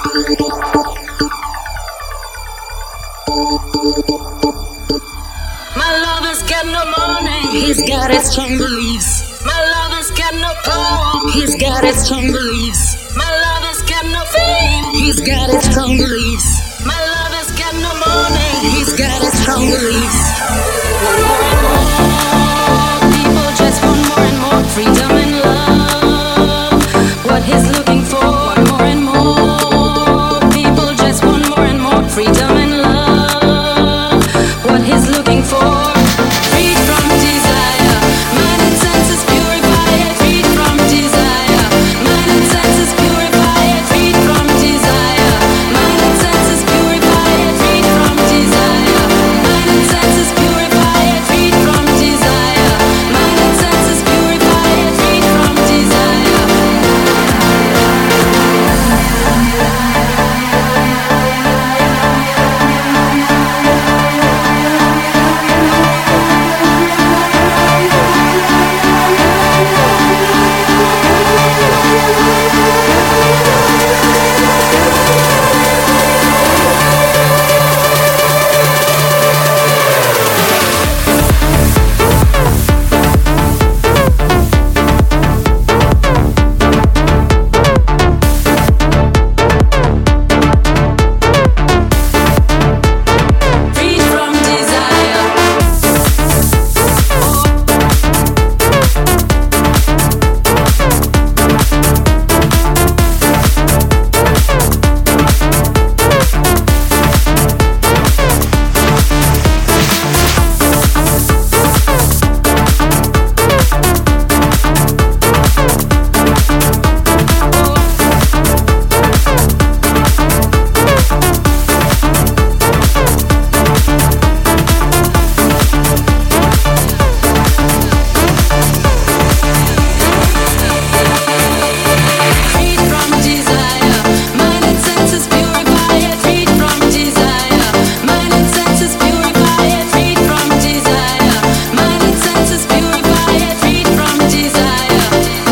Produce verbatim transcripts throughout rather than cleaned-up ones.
My lover's got no money, he's got his strong beliefs. My lover's got no power, he's got his strong beliefs. My lover's got no fame, he's got his strong beliefs. My lover's got no money, he's got his strong beliefs. People just want more and more freedom and love. What he's looking for, more and more. People just want more and more freedom and love. What he's looking for. Freed from desire, mind and senses purify it. Freed from desire, mind and senses purify it. Freed from desire, mind and senses purify it. Freed from desire, mind and senses purify it. Freed from desire, mind and senses purify it. Freed from desire. Freed from desire. Freed from desire, mind and senses purify it. Freed from desire, mind and senses purify it. Freed from desire, mind and senses purify it. Freed from desire.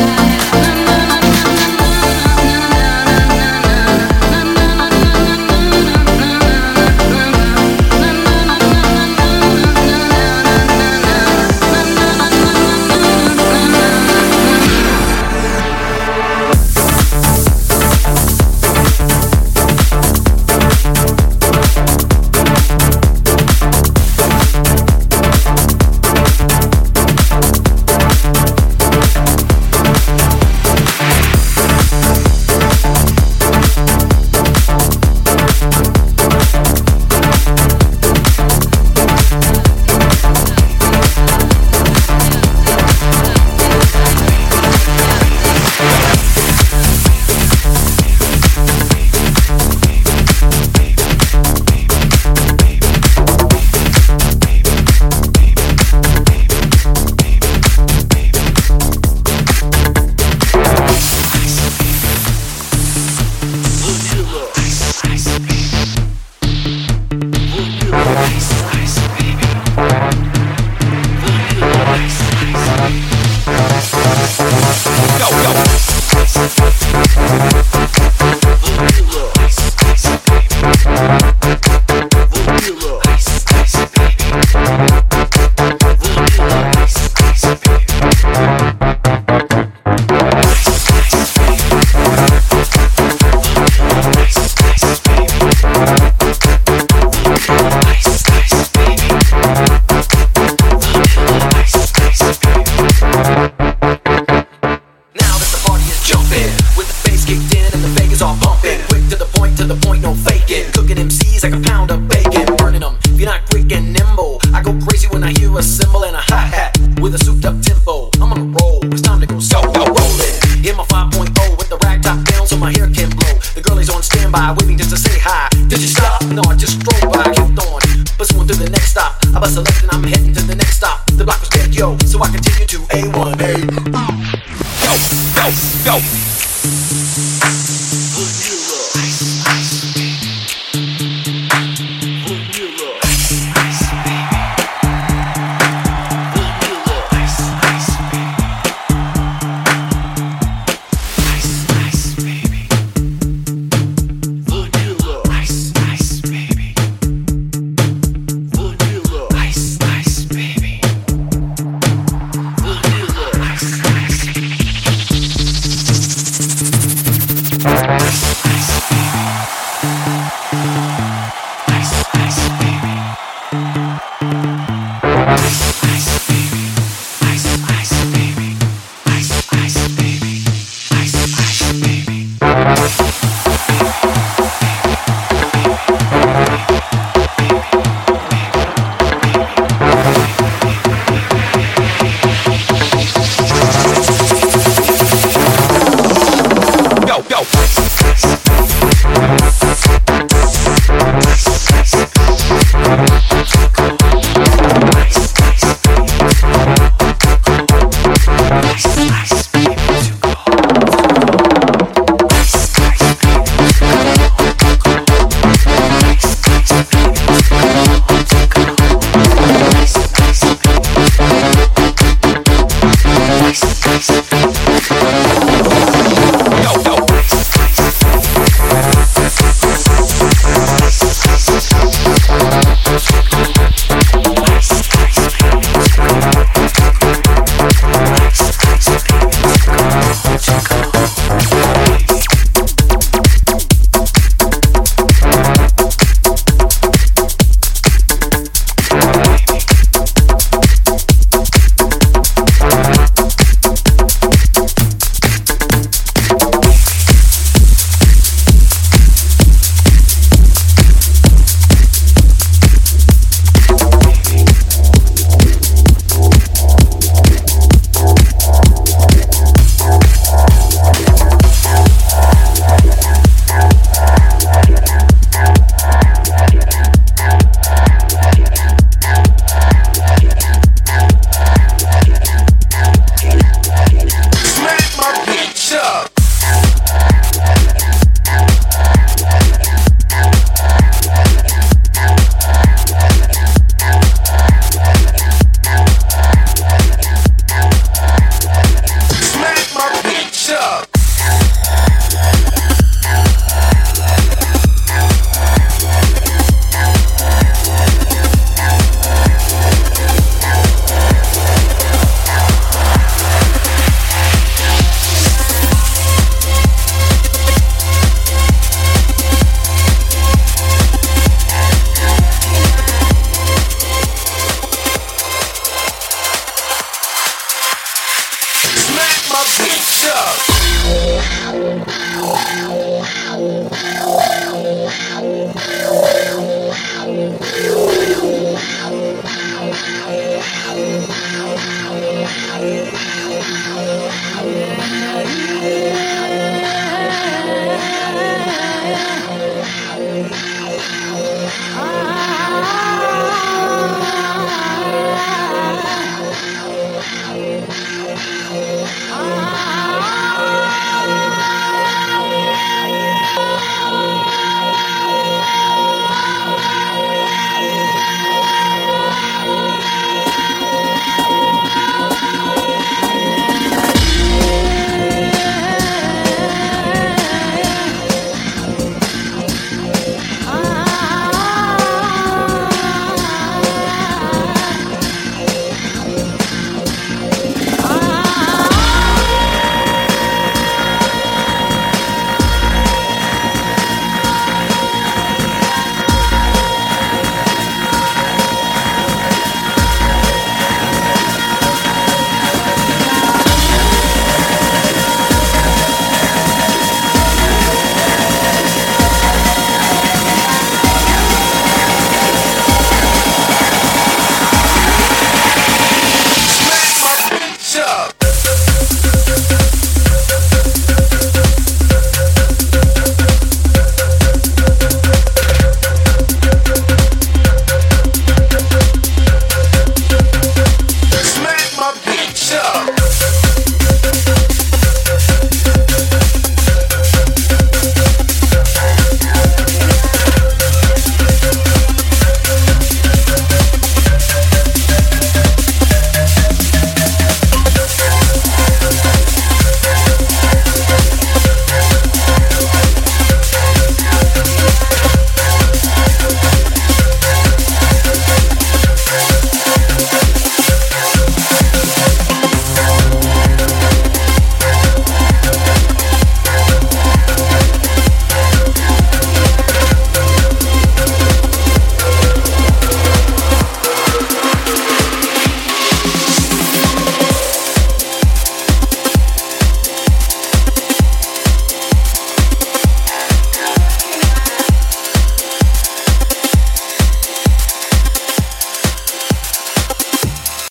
Now that the party is jumping, with the bass kicked in and the Vegas all pumping. Quick to the point, to the point, no faking. Cooking M Cs like a pound of bacon. Burning them, if you're not quick and nimble. I go crazy when I hear a cymbal and a hi-hat with a souped up tempo. I'm on a roll, it's time to go so go rolling. In my five point oh with the rag top down so my hair can blow. The girl is on standby, waiting just to say hi. Did you stop? No, I just strolled by, kept on. Pursuing to the next stop. I bust a left and I'm heading to the next stop. The block was dead, yo, so I continue to A one. A. Go, go, go.